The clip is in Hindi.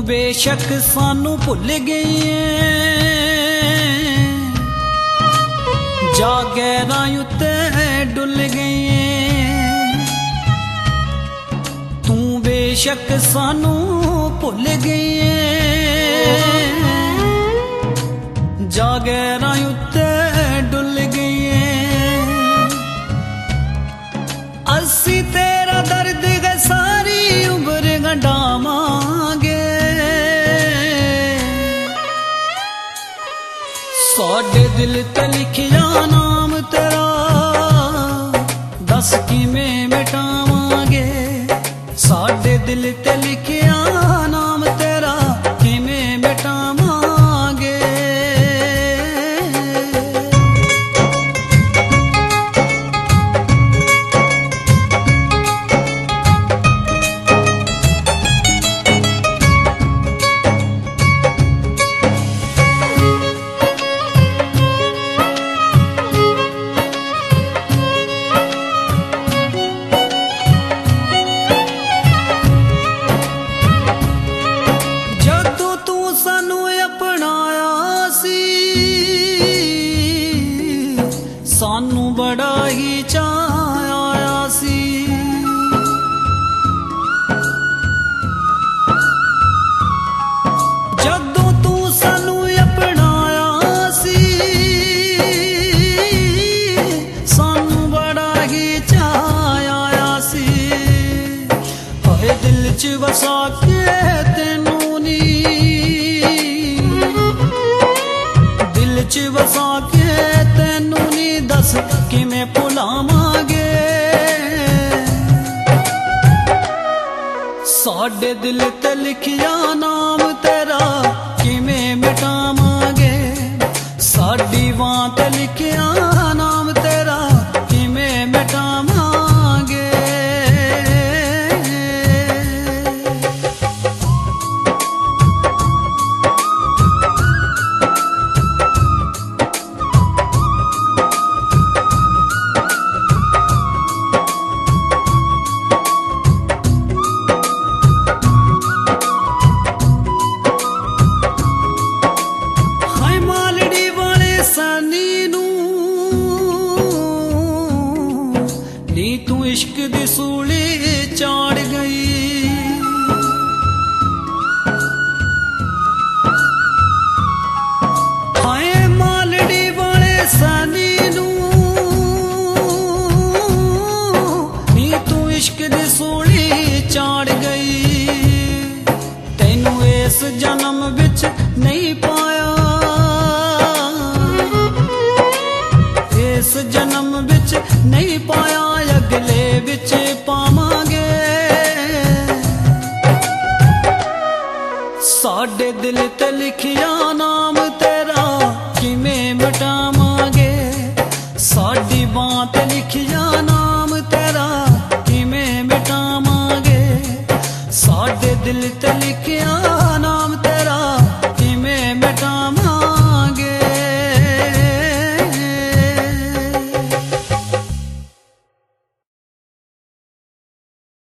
बेशक सानू भुल गई है, जा गैरां उत्ते डुल गई है। तू बेशक सानू भुल गई है, जा गैरां उत्ते डुल गई है। असी तेरा दर्द गए सारी उम्र गंढावांगे, साडे दिल ते लिखिया नाम तेरा, दस किवें मिटावांगे। साडे दिल ते लिखिया नाम तेरा, किवें मिटावांगे। सानू बड़ा ही चाऽ आया सी, जदों तू सानू अपनाया सी। सानू बड़ा ही चाऽ आया सी, हाय दिल च वसा के तेनू नी, दिल च वसा के तेनू नी, दस किवें भुलावांगे। साडे दिल ते लिखिया नाम तेरा, किवें मिटावांगे। साडी बां ते लिखिया नाम तेरा, किवें मिटावांगे। तू इश्क दी सूली चाड़ गई, हाय मालड़ी वाले सानी नू, नी तू इश्क दी सूली चाड़ गई। तैनू इस जन्म विच नहीं पाया, इस जन्म विच नहीं पाया, अगले विच पावांगे। साडे दिल ते लिखिया नाम तेरा, किवें मिटावांगे। साडी बां ते लिखिया नाम तेरा, किवें मिटावांगे। साडे दिल ते लिखिया